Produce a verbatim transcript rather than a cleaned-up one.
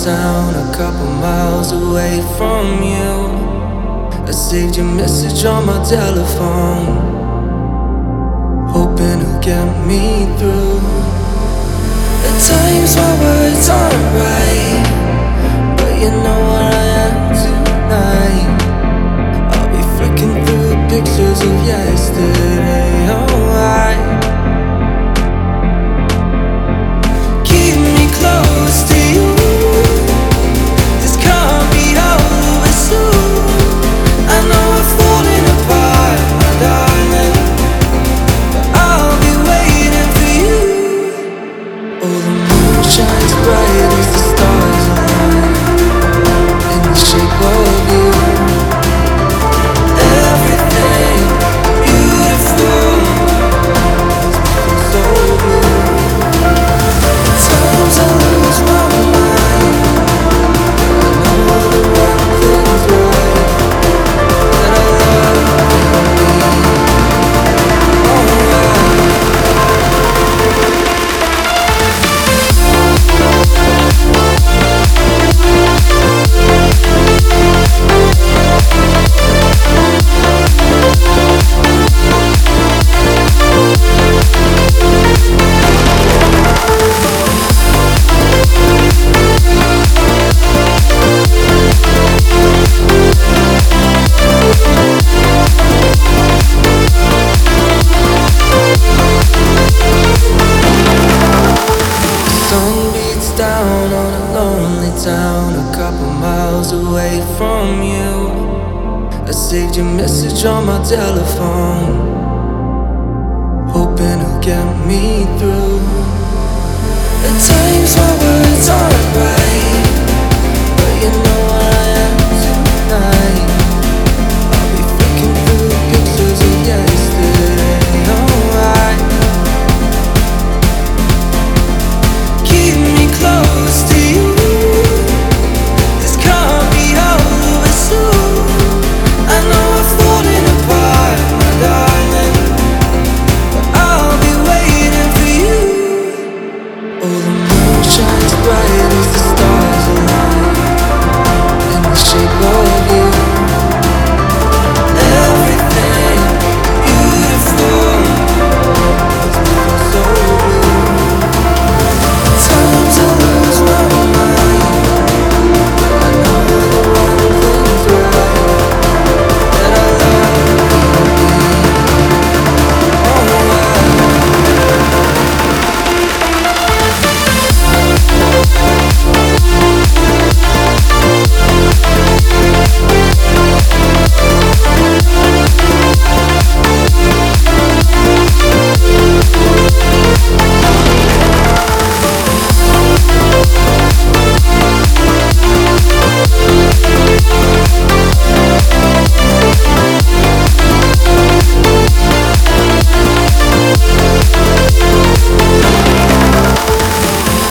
town, a couple miles away from you. I saved your message on my telephone, hoping it'll get me through. At times my words aren't right, but you know where I am tonight. I'll be flicking through pictures of yesterday, alright. Keep me close to you, this can't be over soon. I know we're falling apart, my darling, but I'll be waiting for you. Oh, the moon shines bright as the stars align in the shape of you. Everything beautiful is so blue. At times I lose my mind, I know the one thing's right, that I love you, alright. Sun beats down on a lonely town, a couple miles away from you. I saved your message on my telephone, hoping it'll get me through. At times my words aren't right, but you know where I am tonight. I'll be flicking through pictures of yesterday, alright. Keep me close to you, this can't be over soon. I know we're falling apart, my darling, but I'll be waiting for you. Oh, the